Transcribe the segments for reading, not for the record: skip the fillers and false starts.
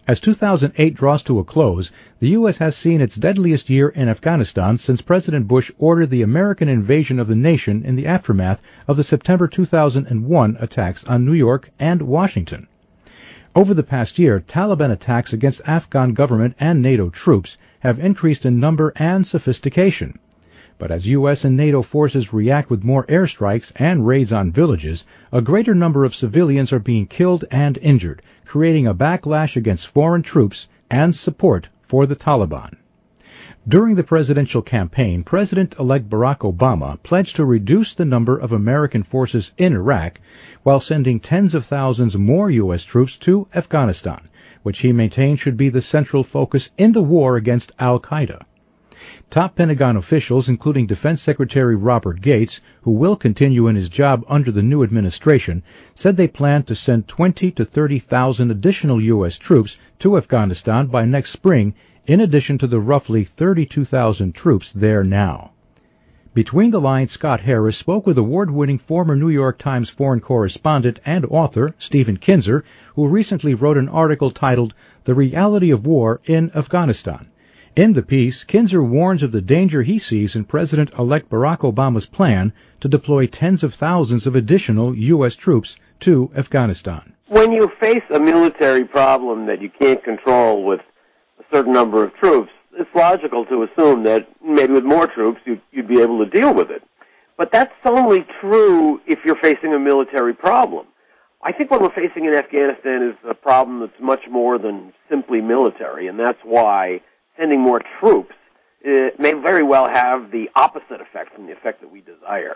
As 2008 draws to a close, the U.S. has seen its deadliest year in Afghanistan since President Bush ordered the American invasion of the nation in the aftermath of the September 2001 attacks on New York and Washington. Over the past year, Taliban attacks against Afghan government and NATO troops have increased in number and sophistication. But as U.S. and NATO forces react with more airstrikes and raids on villages, a greater number of civilians are being killed and injured, creating a backlash against foreign troops and support for the Taliban. During the presidential campaign, President-elect Barack Obama pledged to reduce the number of American forces in Iraq while sending tens of thousands more U.S. troops to Afghanistan, which he maintained should be the central focus in the war against al-Qaeda. Top Pentagon officials, including Defense Secretary Robert Gates, who will continue in his job under the new administration, said they plan to send 20 to 30,000 additional U.S. troops to Afghanistan by next spring, in addition to the roughly 32,000 troops there now. Between the lines, Scott Harris spoke with award-winning former New York Times foreign correspondent and author Stephen Kinzer, who recently wrote an article titled "The Reality of War in Afghanistan." In the piece, Kinzer warns of the danger he sees in President-elect Barack Obama's plan to deploy tens of thousands of additional U.S. troops to Afghanistan. When you face a military problem that you can't control with a certain number of troops, it's logical to assume that maybe with more troops you'd be able to deal with it. But that's only true if you're facing a military problem. I think what we're facing in Afghanistan is a problem that's much more than simply military, and that's why sending more troops may very well have the opposite effect from the effect that we desire.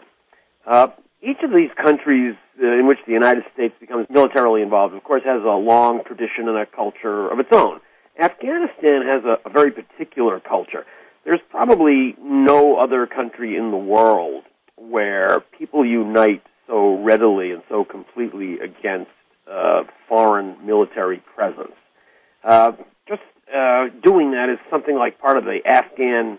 Each of these countries in which the United States becomes militarily involved, of course, has a long tradition and a culture of its own. Afghanistan has a very particular culture. There's probably no other country in the world where people unite so readily and so completely against foreign military presence. Doing that is something like part of the Afghan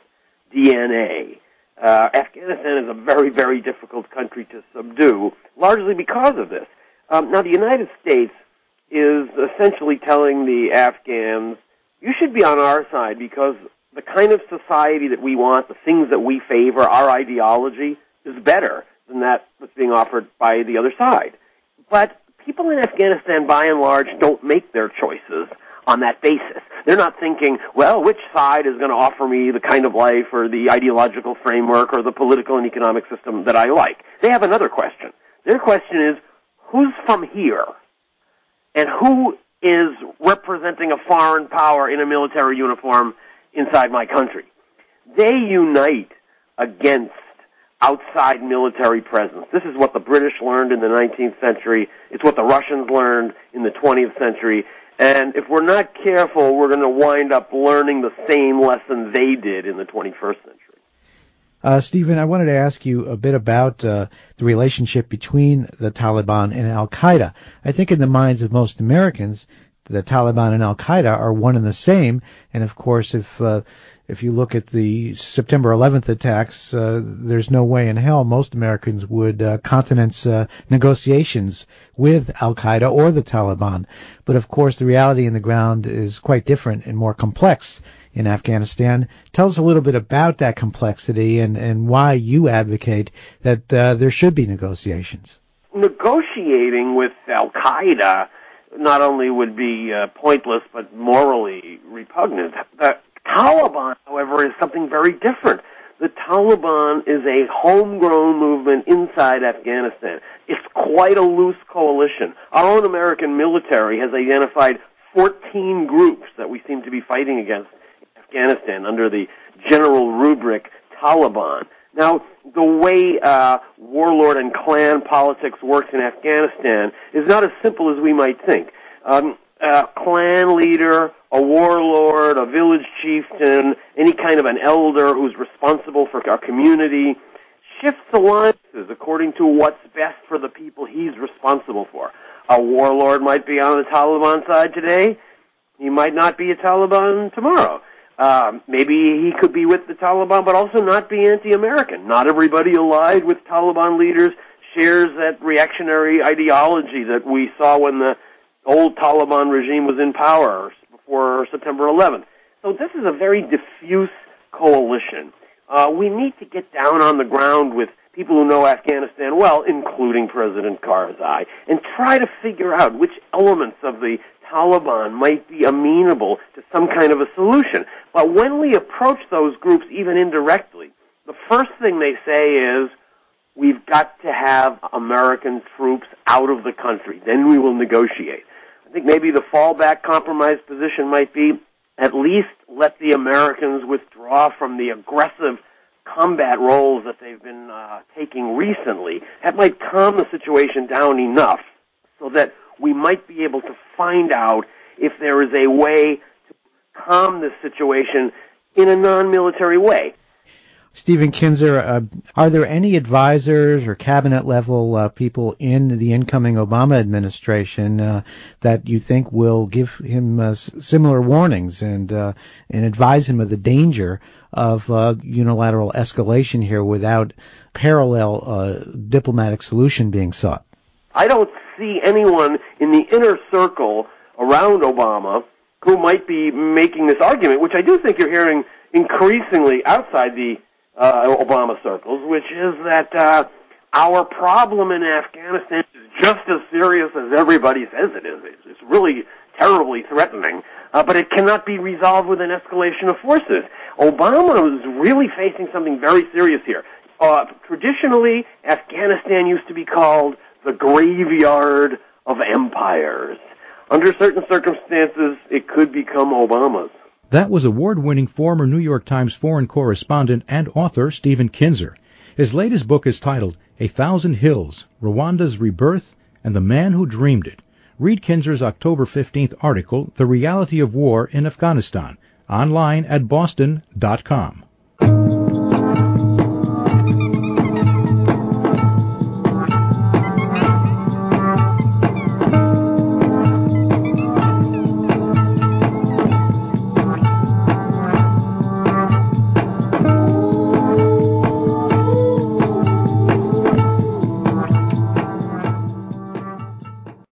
DNA. Afghanistan is a very, very difficult country to subdue, largely because of this. Now, the United States is essentially telling the Afghans, you should be on our side because the kind of society that we want, the things that we favor, our ideology, is better than that that's being offered by the other side. But people in Afghanistan, by and large, don't make their choices on that basis. They're not thinking, well, which side is going to offer me the kind of life or the ideological framework or the political and economic system that I like. They have another question. Their question is, who's from here? And who is representing a foreign power in a military uniform inside my country? They unite against outside military presence. This is what the British learned in the 19th century. It's what the Russians learned in the 20th century. And if we're not careful, we're going to wind up learning the same lesson they did in the 21st century. Stephen, I wanted to ask you a bit about the relationship between the Taliban and al-Qaeda. I think in the minds of most Americans, the Taliban and al-Qaeda are one and the same. And of course, if you look at the September 11th attacks, there's no way in hell most Americans would countenance negotiations with al-Qaeda or the Taliban. But of course, the reality in the ground is quite different and more complex in Afghanistan. Tell us a little bit about that complexity and why you advocate that there should be negotiations. Negotiating with al-Qaeda not only would be pointless, but morally repugnant. The Taliban, however, is something very different. The Taliban is a homegrown movement inside Afghanistan. It's quite a loose coalition. Our own American military has identified 14 groups that we seem to be fighting against in Afghanistan under the general rubric Taliban. Now, the way warlord and clan politics works in Afghanistan is not as simple as we might think. A clan leader, a warlord, a village chieftain, any kind of an elder who's responsible for our community, shifts alliances according to what's best for the people he's responsible for. A warlord might be on the Taliban side today. He might not be a Taliban tomorrow. Maybe he could be with the Taliban, but also not be anti-American. Not everybody allied with Taliban leaders shares that reactionary ideology that we saw when the old Taliban regime was in power before September 11th. So this is a very diffuse coalition. We need to get down on the ground with people who know Afghanistan well, including President Karzai, and try to figure out which elements of the Taliban might be amenable to some kind of a solution. But when we approach those groups, even indirectly, the first thing they say is, we've got to have American troops out of the country. Then we will negotiate. I think maybe the fallback compromise position might be at least let the Americans withdraw from the aggressive combat roles that they've been taking recently. That might calm the situation down enough so that we might be able to find out if there is a way to calm this situation in a non-military way. Stephen Kinzer, are there any advisors or cabinet-level people in the incoming Obama administration that you think will give him similar warnings and advise him of the danger of unilateral escalation here without parallel diplomatic solution being sought? I don't see anyone in the inner circle around Obama who might be making this argument, which I do think you're hearing increasingly outside the Obama circles, which is that our problem in Afghanistan is just as serious as everybody says it is. It's really terribly threatening, but it cannot be resolved with an escalation of forces. Obama is really facing something very serious here. Traditionally, Afghanistan used to be called the graveyard of empires. Under certain circumstances, it could become Obama's. That was award-winning former New York Times foreign correspondent and author Stephen Kinzer. His latest book is titled A Thousand Hills, Rwanda's Rebirth and the Man Who Dreamed It. Read Kinzer's October 15th article, The Reality of War in Afghanistan, online at boston.com.